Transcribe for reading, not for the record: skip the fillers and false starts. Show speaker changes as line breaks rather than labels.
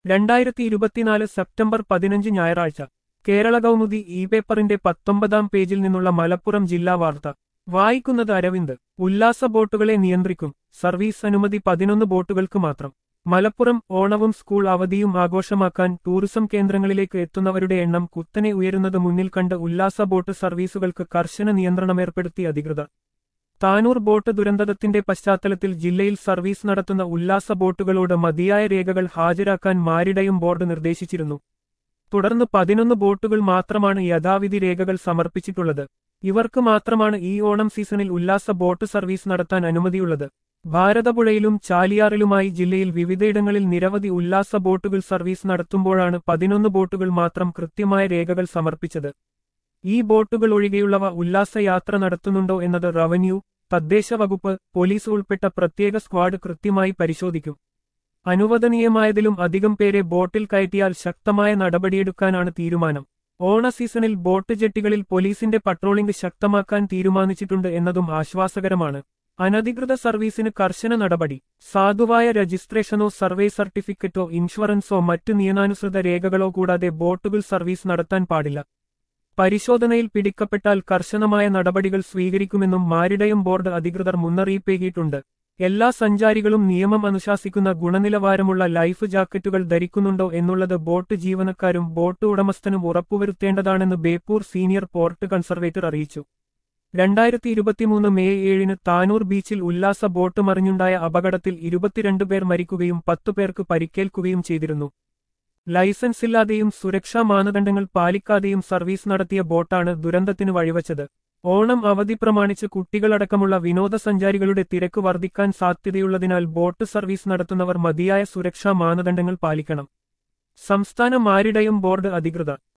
2024 September 15 ഞായറാഴ്ച Kerala Kaumudi E പേപ്പറിന്റെ 19-ാം പേജിൽ നിന്നുള്ള മലപ്പുറം ജില്ലാ വാർത്ത വായിക്കുന്നത് അരവിന്ദ്. ഉല്ലാസ ബോട്ടുകളെ നിയന്ത്രിക്കും, സർവീസ് അനുമതി 11 ബോട്ടുകൾക്ക് മാത്രം. മലപ്പുറം. ഓണവും സ്കൂൾ അവധിയും ആഘോഷമാക്കാൻ ടൂറിസം കേന്ദ്രങ്ങളിലേക്ക് എത്തുന്നവരുടെ എണ്ണം കുത്തനെ ഉയരുന്നത് മുന്നിൽ കണ്ട് ഉല്ലാസ ബോട്ട് സർവീസുകൾക്ക് കർശന നിയന്ത്രണമേർപ്പെടുത്തി അധികൃതർ. താനൂർ ബോട്ട് ദുരന്തത്തിന്റെ പശ്ചാത്തലത്തിൽ ജില്ലയിൽ സർവീസ് നടത്തുന്ന ഉല്ലാസ ബോട്ടുകളോട് മതിയായ രേഖകൾ ഹാജരാക്കാൻ മാരിടയം ബോർഡ് നിർദ്ദേശിച്ചിരുന്നു. തുടർന്ന് 11 ബോട്ടുകൾ മാത്രമാണ് യഥാവിധി രേഖകൾ സമർപ്പിച്ചിട്ടുള്ളത്. ഇവർക്ക് മാത്രമാണ് ഈ ഓണം സീസണിൽ ഉല്ലാസ ബോട്ട് സർവീസ് നടത്താൻ അനുമതിയുള്ളത്. ഭാരതപ്പുഴയിലും ചാലിയാറിലുമായി ജില്ലയിൽ വിവിധയിടങ്ങളിൽ നിരവധി ഉല്ലാസ ബോട്ടുകൾ സർവീസ് നടത്തുമ്പോഴാണ് 11 ബോട്ടുകൾ മാത്രം കൃത്യമായ രേഖകൾ സമർപ്പിച്ചത്. ഈ ബോട്ടുകൾ ഒഴികെയുള്ളവ ഉല്ലാസയാത്ര നടത്തുന്നുണ്ടോ എന്നത് റവന്യൂ, തദ്ദേശ വകുപ്പ്, പോലീസ് ഉൾപ്പെട്ട പ്രത്യേക സ്ക്വാഡ് കൃത്യമായി പരിശോധിക്കും. അനുവദനീയമായതിലും അധികം പേരെ ബോട്ടിൽ കയറ്റിയാൽ ശക്തമായ നടപടിയെടുക്കാനാണ് തീരുമാനം. ഓണ സീസണിൽ ബോട്ട് ജെട്ടികളിൽ പോലീസിന്റെ പട്രോളിംഗ് ശക്തമാക്കാൻ തീരുമാനിച്ചിട്ടുണ്ട് എന്നതും ആശ്വാസകരമാണ്. അനധികൃത സർവീസിന് കർശന നടപടി. സാധുവായ രജിസ്ട്രേഷനോ സർവേ സർട്ടിഫിക്കറ്റോ ഇൻഷുറൻസോ മറ്റു നിയമാനുസൃത രേഖകളോ കൂടാതെ ബോട്ടുകൾ സർവീസ് നടത്താൻ പാടില്ല. പരിശോധനയിൽ പിടിക്കപ്പെട്ടാൽ കർശനമായ നടപടികൾ സ്വീകരിക്കുമെന്നും മാരിടയം ബോർഡ് അധികൃതർ മുന്നറിയിപ്പേകിയിട്ടുണ്ട്. എല്ലാ സഞ്ചാരികളും നിയമം അനുശാസിക്കുന്ന ഗുണനിലവാരമുള്ള ലൈഫ് ജാക്കറ്റുകൾ ധരിക്കുന്നുണ്ടോ എന്നുള്ളത് ബോട്ട് ജീവനക്കാരും ബോട്ട് ഉടമസ്ഥനും ഉറപ്പുവരുത്തേണ്ടതാണെന്ന് ബേപ്പൂർ സീനിയർ പോർട്ട് കൺസർവേറ്റർ അറിയിച്ചു. 2023 മെയ് 7 താനൂർ ബീച്ചിൽ ഉല്ലാസ ബോട്ട് മറിഞ്ഞുണ്ടായ അപകടത്തിൽ 22 പേർ മരിക്കുകയും 10 പേർക്ക് പരിക്കേൽക്കുകയും ചെയ്തിരുന്നു. ലൈസൻസില്ലാതെയും സുരക്ഷാ മാനദണ്ഡങ്ങൾ പാലിക്കാതെയും സർവീസ് നടത്തിയ ബോട്ടാണ് ദുരന്തത്തിന് വഴിവച്ചത്. ഓണം അവധി പ്രമാണിച്ച് കുട്ടികളടക്കമുള്ള വിനോദസഞ്ചാരികളുടെ തിരക്ക് വർദ്ധിക്കാൻ സാധ്യതയുള്ളതിനാൽ ബോട്ട് സർവീസ് നടത്തുന്നവർ മതിയായ സുരക്ഷാ മാനദണ്ഡങ്ങൾ പാലിക്കണം. സംസ്ഥാന മാരിടയം ബോർഡ് അധികൃതർ